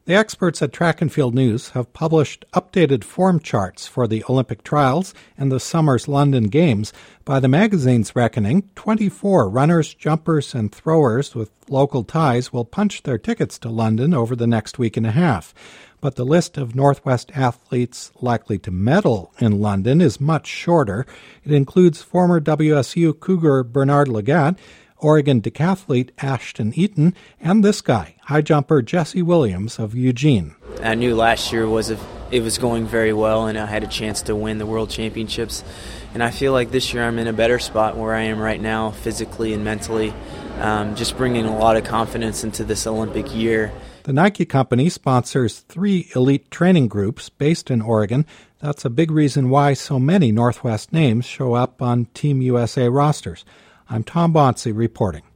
The experts at Track and Field News have published updated form charts for the Olympic trials and the summer's London Games. By the magazine's reckoning, 24 runners, jumpers, and throwers with local ties will punch their tickets to London over the next week and a half. But the list of Northwest athletes likely to medal in London is much shorter. It includes former WSU Cougar Bernard Lagat, Oregon decathlete Ashton Eaton, and this guy, high jumper Jesse Williams of Eugene. I knew last year it was going very well, and I had a chance to win the World Championships. And I feel like this year I'm in a better spot where I am right now, physically and mentally, just bringing a lot of confidence into this Olympic year. The Nike company sponsors 3 elite training groups based in Oregon. That's a big reason why so many Northwest names show up on Team USA rosters. I'm Tom Bonsi reporting.